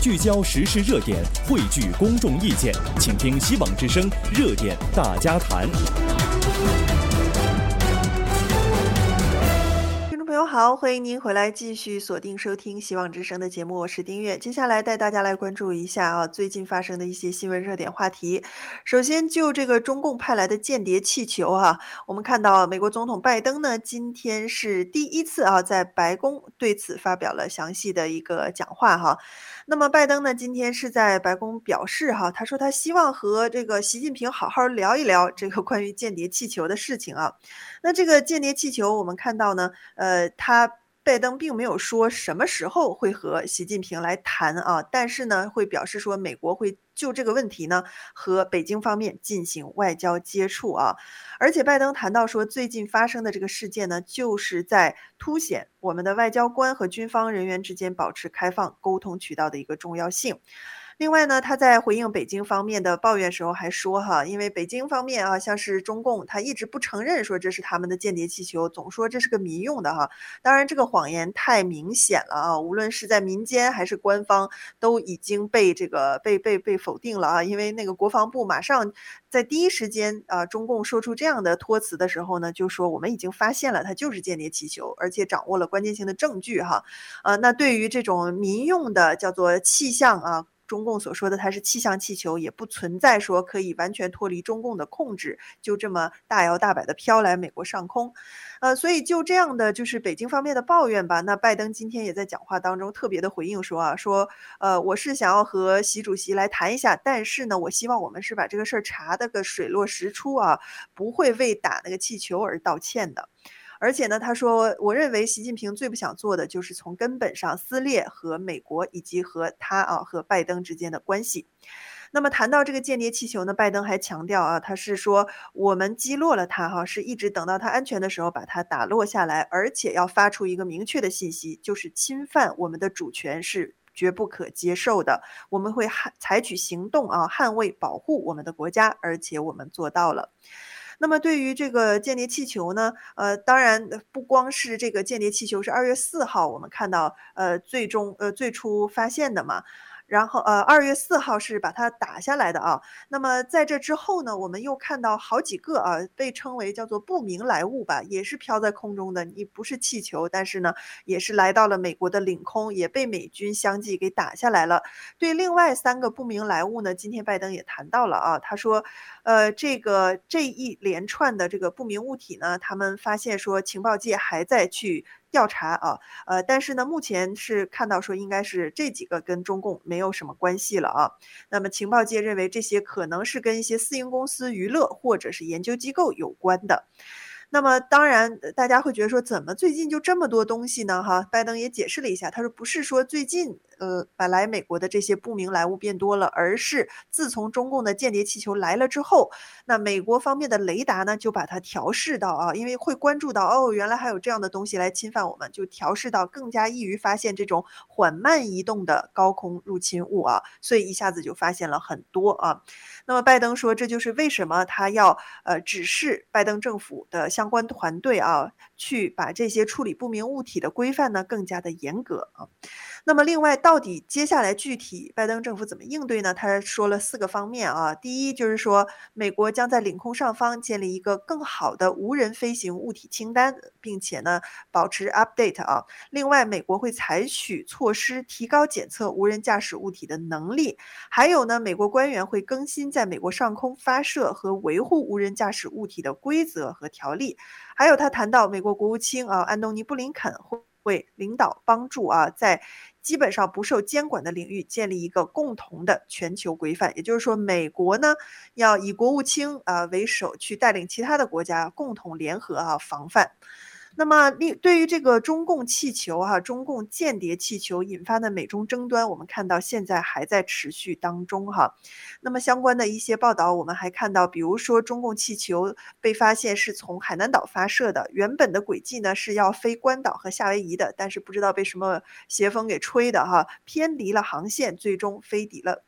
聚焦时事热点，汇聚公众意见，请听希望之声热点大家谈。 朋友好，欢迎您回来继续锁定收听希望之声的节目，我是丁月。接下来带大家来关注一下最近发生的一些新闻热点话题。首先就这个中共派来的间谍气球我们看到美国总统拜登呢，今天是第一次在白宫对此发表了详细的一个讲话那么拜登呢，今天是在白宫表示他说他希望和这个习近平好好聊一聊这个关于间谍气球的事情那这个间谍气球我们看到呢，拜登并没有说什么时候会和习近平来谈但是呢，会表示说美国会就这个问题呢和北京方面进行外交接触而且拜登谈到说，最近发生的这个事件呢，就是在凸显我们的外交官和军方人员之间保持开放沟通渠道的一个重要性。另外呢，他在回应北京方面的抱怨时候还说因为北京方面像是中共，他一直不承认说这是他们的间谍气球，总说这是个民用的当然这个谎言太明显了无论是在民间还是官方都已经被这个被否定了因为那个国防部马上在第一时间中共说出这样的托词的时候呢，就说我们已经发现了它就是间谍气球，而且掌握了关键性的证据那对于这种民用的叫做气象中共所说的它是气象气球，也不存在说可以完全脱离中共的控制，就这么大摇大摆的飘来美国上空。所以就这样的就是北京方面的抱怨吧，那拜登今天也在讲话当中特别的回应说我是想要和习主席来谈一下，但是呢，我希望我们是把这个事儿查得个水落石出不会为打那个气球而道歉的。而且呢，他说我认为习近平最不想做的就是从根本上撕裂和美国以及和他和拜登之间的关系。那么谈到这个间谍气球呢，拜登还强调他是说我们击落了它是一直等到它安全的时候把它打落下来，而且要发出一个明确的信息，就是侵犯我们的主权是绝不可接受的，我们会采取行动捍卫保护我们的国家，而且我们做到了。那么对于这个间谍气球呢，当然不光是这个间谍气球是2月4号我们看到最初发现的嘛，然后2月4号是把它打下来的那么在这之后呢，我们又看到好几个被称为叫做不明来物吧，也是飘在空中的，你不是气球，但是呢也是来到了美国的领空，也被美军相继给打下来了。对另外3个不明来物呢，今天拜登也谈到了他说这一连串的这个不明物体呢，他们发现说情报界还在去调查但是呢，目前是看到说应该是这几个跟中共没有什么关系了那么情报界认为这些可能是跟一些私营公司、娱乐或者是研究机构有关的。那么当然大家会觉得说怎么最近就这么多东西呢拜登也解释了一下，他说不是说最近来美国的这些不明来物变多了，而是自从中共的间谍气球来了之后，那美国方面的雷达呢就把它调试到因为会关注到原来还有这样的东西来侵犯我们，就调试到更加易于发现这种缓慢移动的高空入侵物所以一下子就发现了很多那么拜登说这就是为什么他要指示拜登政府的相关团队去把这些处理不明物体的规范呢更加的严格那么另外到底接下来具体拜登政府怎么应对呢？他说了4个方面第一就是说美国将在领空上方建立一个更好的无人飞行物体清单，并且呢保持 update另外美国会采取措施提高检测无人驾驶物体的能力，还有呢美国官员会更新在美国上空发射和维护无人驾驶物体的规则和条例。还有他谈到美国国务卿安东尼布林肯会领导帮助在基本上不受监管的领域建立一个共同的全球规范，也就是说美国呢要以国务卿为首去带领其他的国家共同联合防范。那么对于这个中共气球中共间谍气球引发的美中争端，我们看到现在还在持续当中那么相关的一些报道我们还看到，比如说中共气球被发现是从海南岛发射的，原本的轨迹呢是要飞关岛和夏威夷的，但是不知道被什么邪风给吹的偏离了航线，最终飞抵了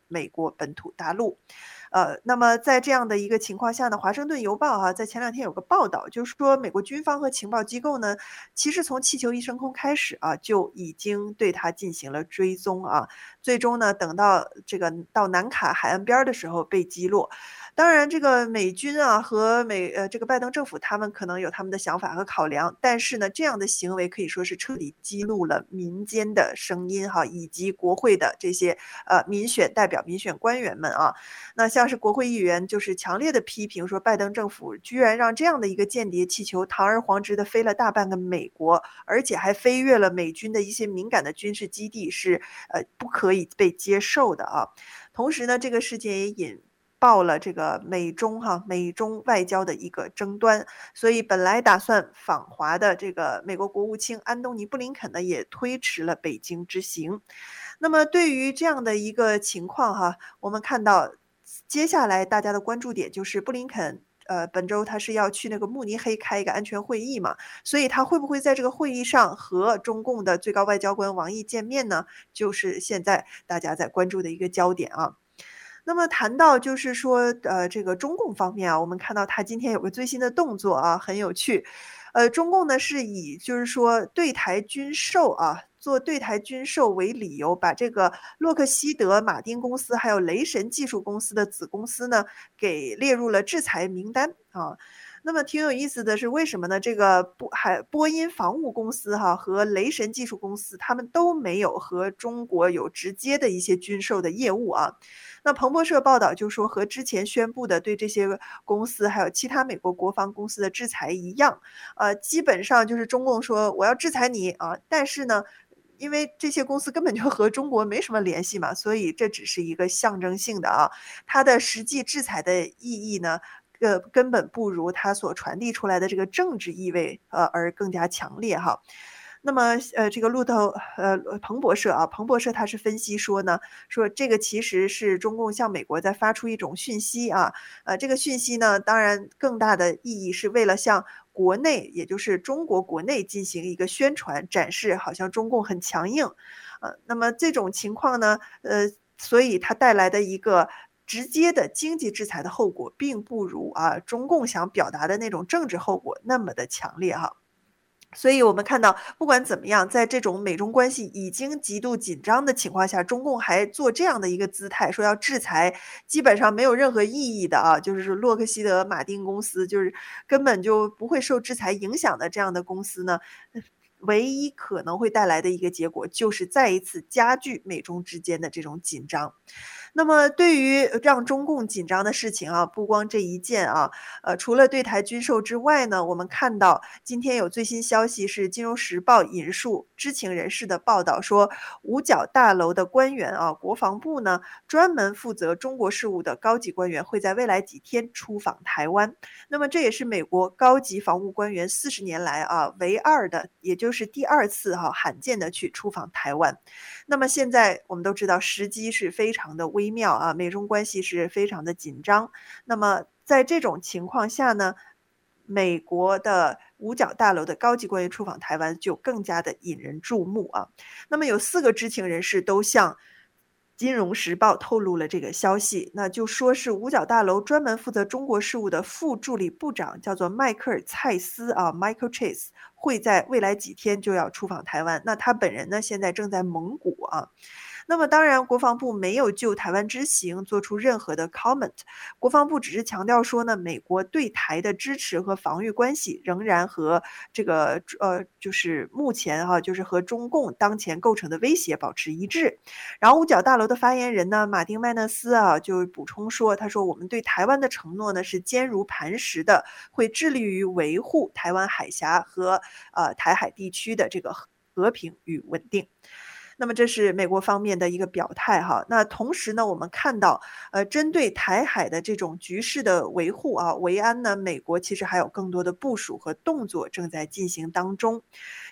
美国本土大陆。那么在这样的一个情况下呢，《华盛顿邮报》在前2天有个报道，就是说美国军方和情报机构呢，其实从气球一升空开始就已经对它进行了追踪最终呢，等到这个到南卡海岸边的时候被击落。当然，这个美军和这个拜登政府他们可能有他们的想法和考量，但是呢，这样的行为可以说是彻底激怒了民间的声音以及国会的这些民选代表、民选官员们那像是国会议员就是强烈的批评说，拜登政府居然让这样的一个间谍气球堂而皇之的飞了大半个美国，而且还飞越了美军的一些敏感的军事基地，是不可以被接受的同时呢，这个事件也引爆了这个美中外交的一个争端，所以本来打算访华的这个美国国务卿安东尼·布林肯呢，也推迟了北京之行。那么对于这样的一个情况我们看到接下来大家的关注点就是布林肯本周他是要去那个慕尼黑开一个安全会议嘛，所以他会不会在这个会议上和中共的最高外交官王毅见面呢？就是现在大家在关注的一个焦点那么谈到就是说这个中共方面我们看到他今天有个最新的动作很有趣。中共呢是以就是说对台军售做对台军售为理由，把这个洛克希德马丁公司还有雷神技术公司的子公司呢给列入了制裁名单那么挺有意思的是为什么呢？这个波音防务公司和雷神技术公司，他们都没有和中国有直接的一些军售的业务那彭博社报道就说，和之前宣布的对这些公司还有其他美国国防公司的制裁一样，基本上就是中共说我要制裁你但是呢，因为这些公司根本就和中国没什么联系嘛，所以这只是一个象征性的它的实际制裁的意义呢，根本不如它所传递出来的这个政治意味而更加强烈那么这个彭博社它是分析说呢，说这个其实是中共向美国在发出一种讯息这个讯息呢，当然更大的意义是为了向国内，也就是中国国内进行一个宣传，展示好像中共很强硬那么这种情况呢所以它带来的一个直接的经济制裁的后果，并不如中共想表达的那种政治后果那么的强烈所以我们看到不管怎么样，在这种美中关系已经极度紧张的情况下，中共还做这样的一个姿态，说要制裁基本上没有任何意义的就是洛克希德马丁公司，就是根本就不会受制裁影响的这样的公司呢，唯一可能会带来的一个结果，就是再一次加剧美中之间的这种紧张。那么对于让中共紧张的事情不光这一件除了对台军售之外呢，我们看到今天有最新消息是《金融时报》引述知情人士的报道说，五角大楼的官员国防部呢专门负责中国事务的高级官员会在未来几天出访台湾。那么这也是美国高级防务官员40年来唯二的，也就是第2次罕见的去出访台湾。那么现在我们都知道时机是非常的微妙美中关系是非常的紧张。那么在这种情况下呢，美国的五角大楼的高级官员出访台湾就更加的引人注目那么有4个知情人士都向金融时报透露了这个消息，那就说是五角大楼专门负责中国事务的副助理部长叫做迈克尔·蔡斯Michael Chase 会在未来几天就要出访台湾，那他本人呢现在正在蒙古那么当然国防部没有就台湾之行做出任何的 comment， 国防部只是强调说呢，美国对台的支持和防御关系仍然和这个就是目前就是和中共当前构成的威胁保持一致。然后五角大楼的发言人呢马丁麦纳斯就补充说，他说我们对台湾的承诺呢是坚如磐石的，会致力于维护台湾海峡和台海地区的这个和平与稳定。那么这是美国方面的一个表态那同时呢，我们看到针对台海的这种局势的维护维安呢，美国其实还有更多的部署和动作正在进行当中。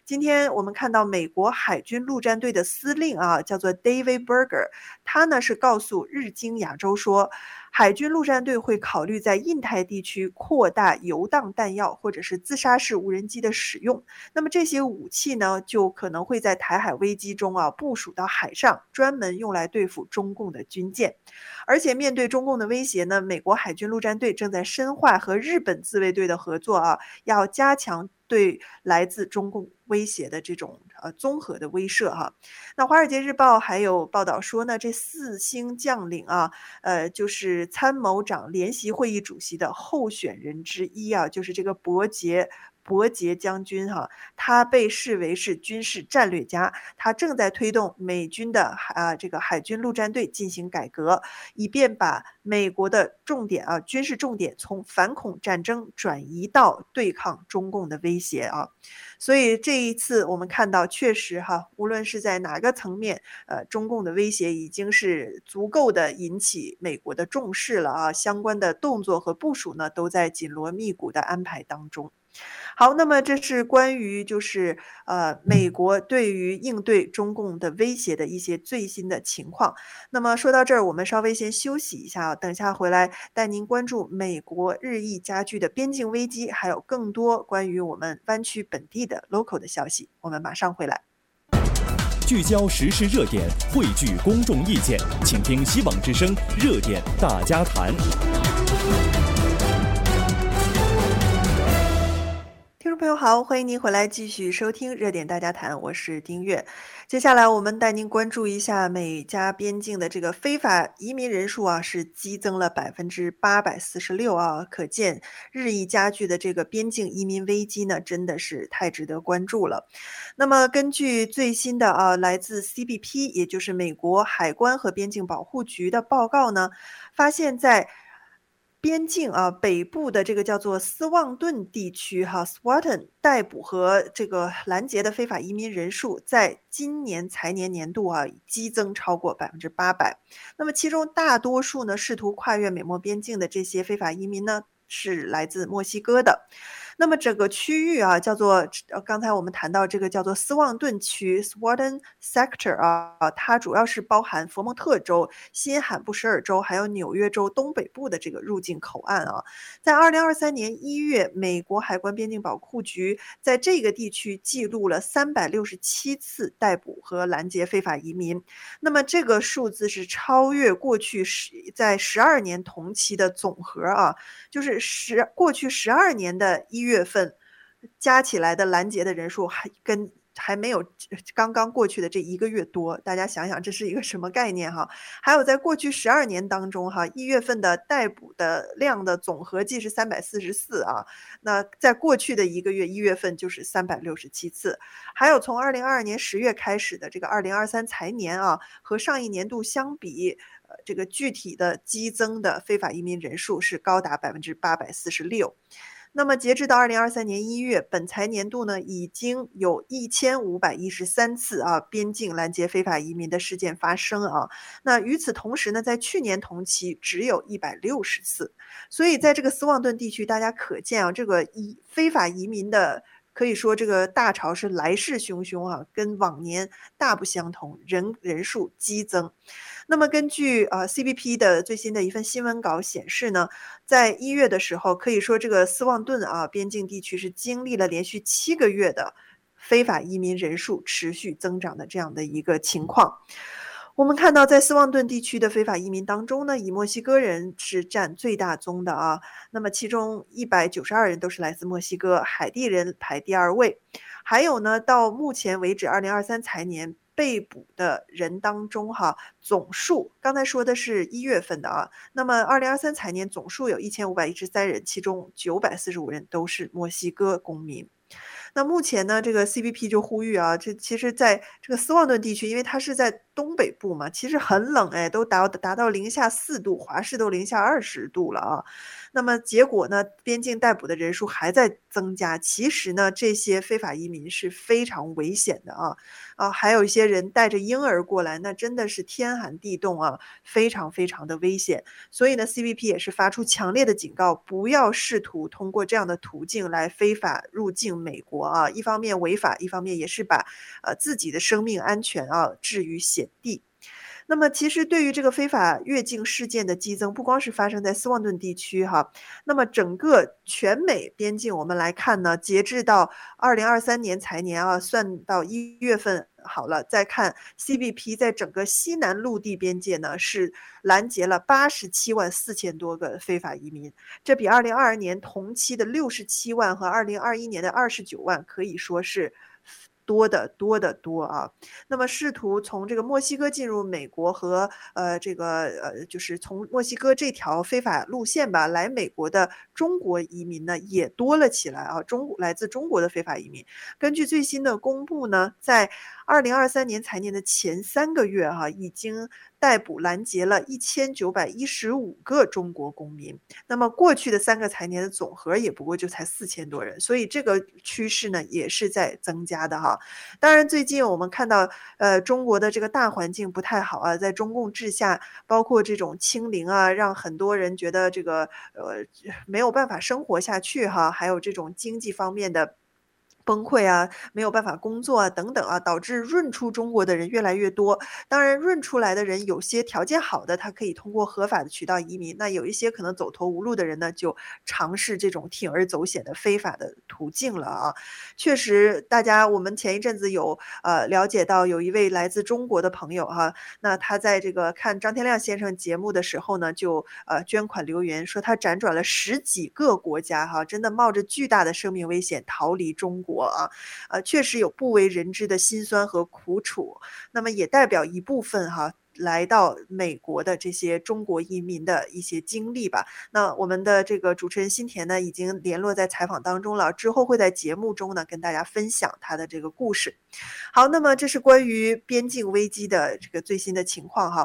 今天我们看到美国海军陆战队的司令啊，叫做 David Berger，他呢是告诉日经亚洲说，海军陆战队会考虑在印太地区扩大游荡弹药或者是自杀式无人机的使用。那么这些武器呢，就可能会在台海危机中啊部署到海上，专门用来对付中共的军舰。而且面对中共的威胁呢，美国海军陆战队正在深化和日本自卫队的合作啊，要加强对来自中共威胁的这种综合的威慑哈。那《华尔街日报》还有报道说呢，这4星将领啊，就是参谋长联席会议主席的候选人之一啊，就是这个伯杰将军哈，他被视为是军事战略家，他正在推动美军的这个海军陆战队进行改革，以便把美国的重点啊军事重点从反恐战争转移到对抗中共的威胁啊。所以这一次我们看到，确实哈，无论是在哪个层面，中共的威胁已经是足够的引起美国的重视了啊，相关的动作和部署呢，都在紧锣密鼓的安排当中。好，那么这是关于就是美国对于应对中共的威胁的一些最新的情况。那么说到这儿，我们稍微先休息一下啊，等下回来带您关注美国日益加剧的边境危机，还有更多关于我们湾区本地的 local 的消息。我们马上回来。 聚焦时事热点，汇聚公众意见，请听希望之声热点大家谈。 听众朋友好，欢迎您回来继续收听热点大家谈，我是丁月。接下来我们带您关注一下美加边境的这个非法移民人数啊，是激增了846%啊，可见日益加剧的这个边境移民危机呢，真的是太值得关注了。那么根据最新的来自 CBP， 也就是美国海关和边境保护局的报告呢，发现在边境北部的这个叫做斯旺顿地区Swanton 逮捕和这个拦截的非法移民人数，在今年财年年度激增超过800%。那么其中大多数呢试图跨越美墨边境的这些非法移民呢，是来自墨西哥的。那么整个区域叫做刚才我们谈到这个叫做斯旺顿区 Swanton Sector 它主要是包含佛蒙特州、新罕布什尔州还有纽约州东北部的这个入境口岸啊。在2023年1月，美国海关边境保护局在这个地区记录了367次逮捕和拦截非法移民。那么这个数字是超越过去在12年同期的总和啊，就是过去12年的1月份加起来的拦截的人数还没有刚刚过去的这1个月多，大家想想这是一个什么概念哈？还有在过去12年当中1月份的逮捕的量的总和计是344啊，那在过去的1个月1月份就是367次。还有从2022年10月开始的这个2023财年和上一年度相比，这个具体的激增的非法移民人数是高达846%。那么截至到2023年1月，本财年度呢，已经有1513次边境拦截非法移民的事件发生啊。那与此同时呢，在去年同期只有160次。所以在这个斯旺顿地区，大家可见这个非法移民的可以说这个大潮是来势汹汹跟往年大不相同，人数激增。那么根据CBP 的最新的一份新闻稿显示呢，在1月的时候，可以说这个斯旺顿边境地区是经历了连续7个月的非法移民人数持续增长的这样的一个情况。我们看到在斯旺顿地区的非法移民当中呢，以墨西哥人是占最大宗的那么其中192人都是来自墨西哥，海地人排第2位。还有呢，到目前为止2023财年被捕的人当中总数刚才说的是1月份的那么2023财年总数有1513人，其中945人都是墨西哥公民。那目前呢，这个 CBP 就呼吁这其实在这个斯旺顿地区，因为它是在东北部嘛，其实很冷哎，都达到零下4度，华氏都零下20度了啊。那么结果呢，边境逮捕的人数还在增加。其实呢，这些非法移民是非常危险的啊。还有一些人带着婴儿过来，那真的是天寒地冻啊，非常非常的危险。所以呢，CBP 也是发出强烈的警告，不要试图通过这样的途径来非法入境美国啊。一方面违法，一方面也是把自己的生命安全啊置于险地。那么其实对于这个非法越境事件的激增，不光是发生在斯旺顿地区哈，那么整个全美边境我们来看呢，截至到2023年财年啊，算到1月份好了，再看 CBP 在整个西南陆地边界呢，是拦截了87.4万多个非法移民，这比2022年同期的67万和2021年的29万可以说是多得多得多啊。那么试图从这个墨西哥进入美国和就是从墨西哥这条非法路线吧来美国的中国移民呢也多了起来啊，来自中国的非法移民。根据最新的公布呢，在2023年财年的前3个月已经逮捕拦截了1915个中国公民。那么过去的3个财年的总和也不过就才4000多人，所以这个趋势呢也是在增加的哈。当然最近我们看到中国的这个大环境不太好啊，在中共治下，包括这种清零啊，让很多人觉得这个没有办法生活下去哈，还有这种经济方面的崩溃啊，没有办法工作啊，等等啊，导致润出中国的人越来越多。当然润出来的人有些条件好的，他可以通过合法的渠道移民，那有一些可能走投无路的人呢，就尝试这种铤而走险的非法的途径了啊。确实我们前一阵子有了解到有一位来自中国的朋友哈，那他在这个看张天亮先生节目的时候呢，就捐款留言说他辗转了10几个国家哈，真的冒着巨大的生命危险逃离中国啊，确实有不为人知的辛酸和苦楚。那么也代表一部分来到美国的这些中国移民的一些经历吧。那我们的这个主持人新田呢，已经联络在采访当中了，之后会在节目中呢跟大家分享他的这个故事。好，那么这是关于边境危机的这个最新的情况哈。